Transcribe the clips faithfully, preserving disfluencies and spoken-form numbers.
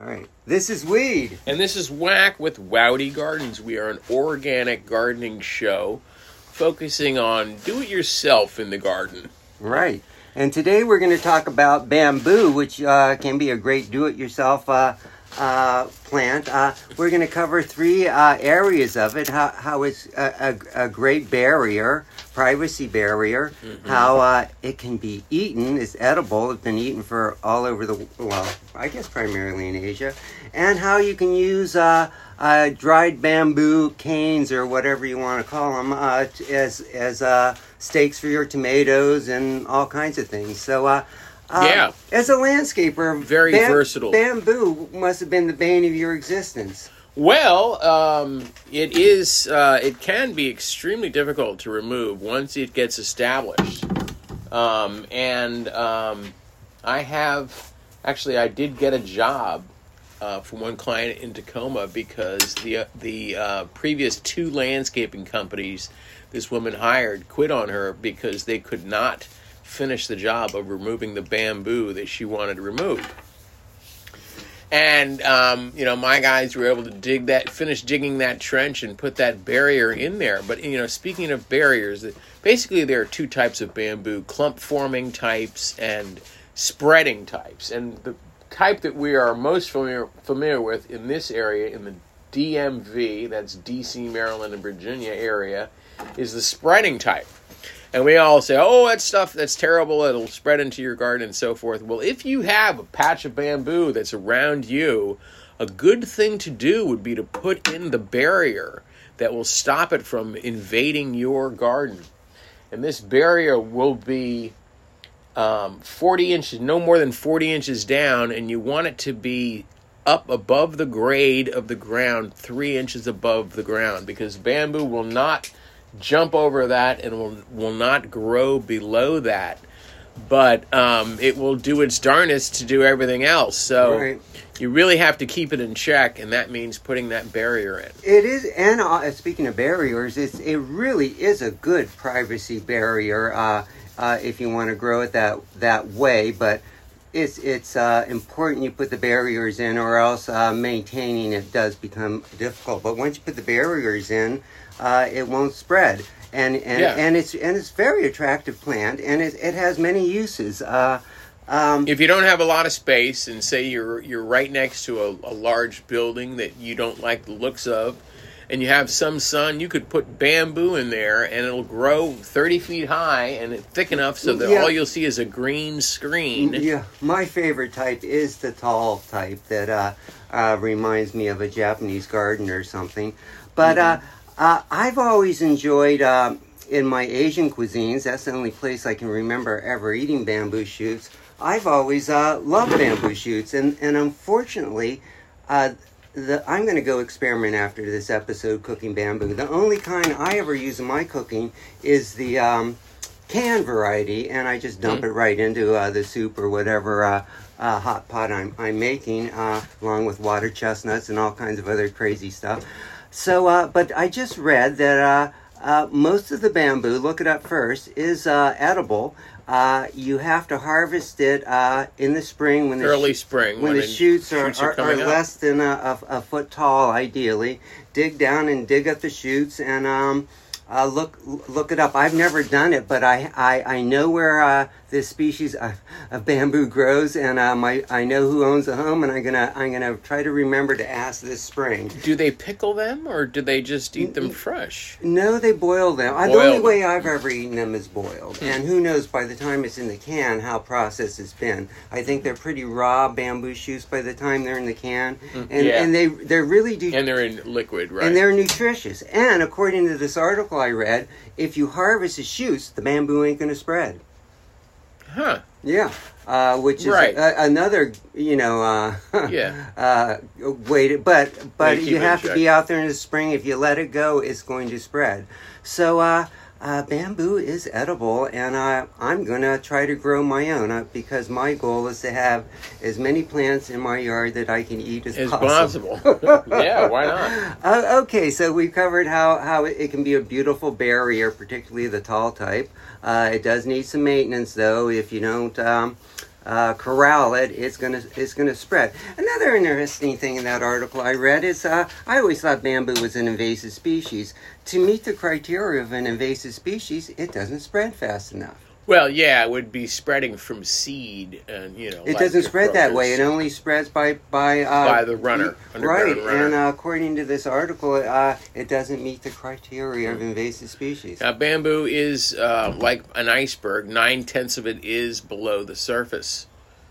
All right. This is Weed. And this is Whack with Wowdy Gardens. We are an organic gardening show focusing on do-it-yourself in the garden. Right. And today we're going to talk about bamboo, which uh, can be a great do-it-yourself uh, uh, plant. Uh, we're going to cover three uh, areas of it, how, how it's a, a, a great barrier, privacy barrier, mm-hmm. how uh, it can be eaten, it's edible, it's been eaten for all over the, well, I guess primarily in Asia, and how you can use uh, uh, dried bamboo canes or whatever you want to call them uh, as, as uh, stakes for your tomatoes and all kinds of things. So, uh, uh, yeah. as a landscaper, very bam- versatile. Bamboo must have been the bane of your existence. Well, um, it is. Uh, it can be extremely difficult to remove once it gets established. Um, and um, I have actually, I did get a job uh, for one client in Tacoma because the uh, the uh, previous two landscaping companies this woman hired quit on her because they could not finish the job of removing the bamboo that she wanted to remove. And, um, you know, my guys were able to dig that, finish digging that trench and put that barrier in there. But, you know, speaking of barriers, basically there are two types of bamboo, clump-forming types and spreading types. And the type that we are most familiar, familiar with in this area, in the D M V, that's D C, Maryland, and Virginia area, is the spreading type. And we all say, oh, that stuff, that's terrible, it'll spread into your garden and so forth. Well, if you have a patch of bamboo that's around you, a good thing to do would be to put in the barrier that will stop it from invading your garden. And this barrier will be um, forty inches, no more than forty inches down, and you want it to be up above the grade of the ground, three inches above the ground, because bamboo will not jump over that and will will not grow below that, but um, it will do its darnest to do everything else. So right. You really have to keep it in check, and that means putting that barrier in. It is, and uh, speaking of barriers, it's, it really is a good privacy barrier uh, uh, if you want to grow it that that way. But it's it's uh, important you put the barriers in, or else uh, maintaining it does become difficult. But once you put the barriers in, Uh, it won't spread, and and, yeah. and it's and it's very attractive plant, and it it has many uses. Uh, um, if you don't have a lot of space, and say you're you're right next to a, a large building that you don't like the looks of, and you have some sun, you could put bamboo in there, and it'll grow thirty feet high, and it's thick enough so that yeah. all you'll see is a green screen. Yeah, my favorite type is the tall type that uh, uh, reminds me of a Japanese garden or something, but. Mm-hmm. Uh, Uh, I've always enjoyed, uh, in my Asian cuisines, that's the only place I can remember ever eating bamboo shoots. I've always uh, loved bamboo shoots, and, and unfortunately, uh, the, I'm going to go experiment after this episode cooking bamboo. The only kind I ever use in my cooking is the um, canned variety, and I just dump mm-hmm. it right into uh, the soup or whatever uh, uh, hot pot I'm, I'm making, uh, along with water chestnuts and all kinds of other crazy stuff. So, uh, but I just read that uh, uh, most of the bamboo, look it up first, is uh, edible. Uh, you have to harvest it uh, in the spring when the early sh- spring when, when the shoots are, shoots are, are, are less up. than a, a, a foot tall. Ideally, dig down and dig up the shoots and um, uh, look look it up. I've never done it, but I I, I know where uh, this species of, of bamboo grows, and uh, my I know who owns the home, and I'm gonna I'm gonna try to remember to ask this spring. Do they pickle them, or do they just eat them fresh? No, they boil them. Boil the only them. way I've ever eaten them is boiled, mm. and who knows by the time it's in the can how processed it's been. I think they're pretty raw bamboo shoots by the time they're in the can, mm. and yeah. and they they really do, and they're in liquid, right? And they're nutritious. And according to this article I read, if you harvest the shoots, the bamboo ain't going to spread. Huh. Yeah. Uh, which is right. a, another, you know, uh, yeah. uh, way to, but, but Way to you have to check. be out there in the spring. If you let it go, it's going to spread. So, uh, uh, bamboo is edible, and uh, I'm going to try to grow my own uh, because my goal is to have as many plants in my yard that I can eat as, as possible. possible. Yeah, why not? Uh, okay, so we've covered how, how it, it can be a beautiful barrier, particularly the tall type. Uh, it does need some maintenance, though. If you don't um, uh, corral it, it's gonna it's gonna spread. Another interesting thing in that article I read is uh, I always thought bamboo was an invasive species. To meet the criteria of an invasive species, it doesn't spread fast enough. Well, yeah, it would be spreading from seed, and you know, it like doesn't spread that crocus. way. It only spreads by by uh, by the runner, right? underground runner. And uh, according to this article, uh, it doesn't meet the criteria of invasive species. Now, bamboo is uh, like an iceberg. Nine tenths of it is below the surface,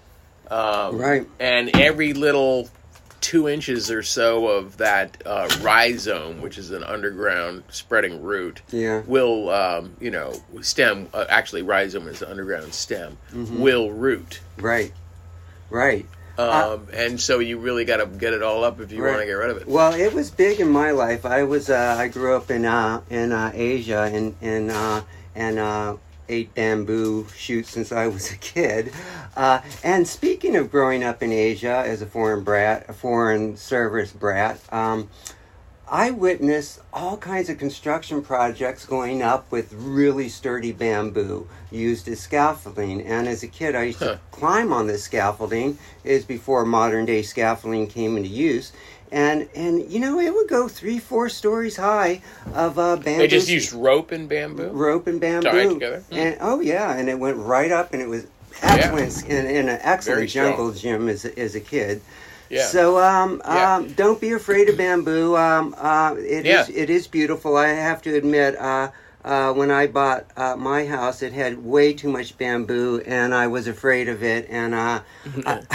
um, right? And every little two inches or so of that uh, rhizome, which is an underground spreading root, yeah. will, um, you know, stem, uh, actually rhizome is an underground stem, mm-hmm. will root. Right, right. Um, uh, and so you really got to get it all up if you right. want to get rid of it. Well, it was big in my life. I was, uh, I grew up in uh, in uh, Asia and, and, uh, and uh, ate bamboo shoots since I was a kid. Uh, and speaking of growing up in Asia as a foreign brat, a foreign service brat, um, I witnessed all kinds of construction projects going up with really sturdy bamboo used as scaffolding. And as a kid, I used huh. to climb on this scaffolding. It was before modern day scaffolding came into use. And, and you know, it would go three, four stories high of uh, bamboo. They just used rope and bamboo? Rope and bamboo. Tied together? And, oh, yeah, and it went right up, and it was excellent, yeah. in, in an excellent jungle gym as, as a kid. Yeah. So um, yeah. um, don't be afraid of bamboo. Um, uh, it, yeah. is, it is beautiful. I have to admit, uh, uh, when I bought uh, my house, it had way too much bamboo, and I was afraid of it. And uh, I,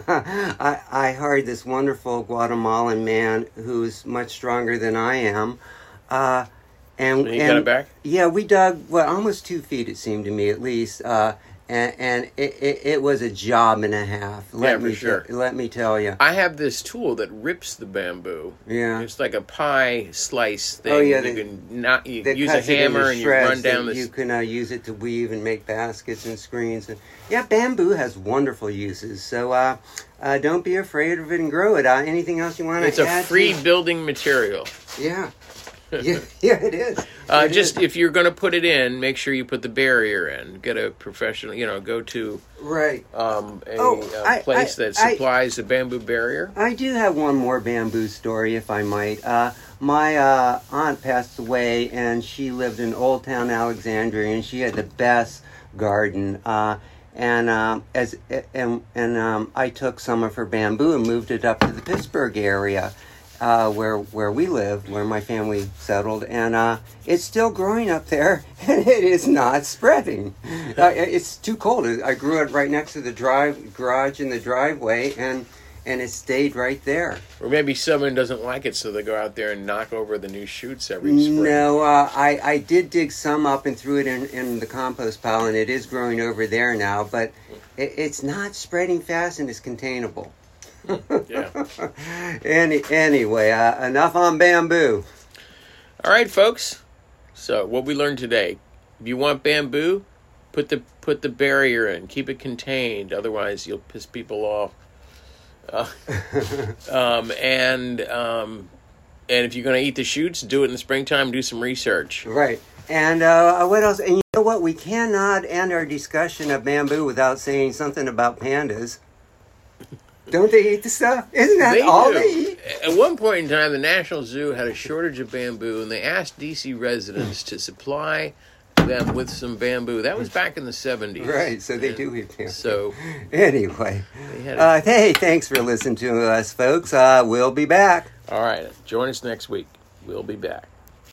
I, I hired this wonderful Guatemalan man who's much stronger than I am. Uh, and, and you and, got it back? Yeah, we dug, well, almost two feet, it seemed to me, at least. Uh, And, and it, it, it was a job and a half. Let yeah, for me sure. T- let me tell you. I have this tool that rips the bamboo. Yeah. It's like a pie slice thing. Oh, yeah. You they, can not you they use a hammer and you run down this. You can uh, use it to weave and make baskets and screens. And, yeah, bamboo has wonderful uses. So uh, uh, don't be afraid of it and grow it. Uh, anything else you want to add? It's a free to? building material. Yeah. yeah, yeah, it is. Uh, it just is. if you're going to put it in, make sure you put the barrier in. Get a professional, you know, go to right um, a, oh, a I, place I, that supplies I, a bamboo barrier. I do have one more bamboo story, if I might. Uh, my uh, aunt passed away, and she lived in Old Town Alexandria, and she had the best garden. Uh, and um, as and and um, I took some of her bamboo and moved it up to the Pittsburgh area. Uh, where where we live, where my family settled, and uh, it's still growing up there, and it is not spreading. Uh, it's too cold. I grew it right next to the drive garage in the driveway, and and it stayed right there. Or maybe someone doesn't like it, so they go out there and knock over the new shoots every spring. No, uh, I I did dig some up and threw it in, in the compost pile, and it is growing over there now, but it, it's not spreading fast, and it's containable. Yeah. Any anyway, uh, enough on bamboo. All right, folks. So what we learned today: if you want bamboo, put the put the barrier in. Keep it contained. Otherwise, you'll piss people off. Uh, um, and um, and if you're going to eat the shoots, do it in the springtime. Do some research. Right. And uh, what else? And you know what? We cannot end our discussion of bamboo without saying something about pandas. Don't they eat the stuff? Isn't that they all do. they eat? At one point in time, the National Zoo had a shortage of bamboo, and they asked D C residents to supply them with some bamboo. That was back in the seventies. Right, so they do eat bamboo. So, anyway, they had a, uh, hey, thanks for listening to us, folks. Uh, we'll be back. all right, join us next week. We'll be back.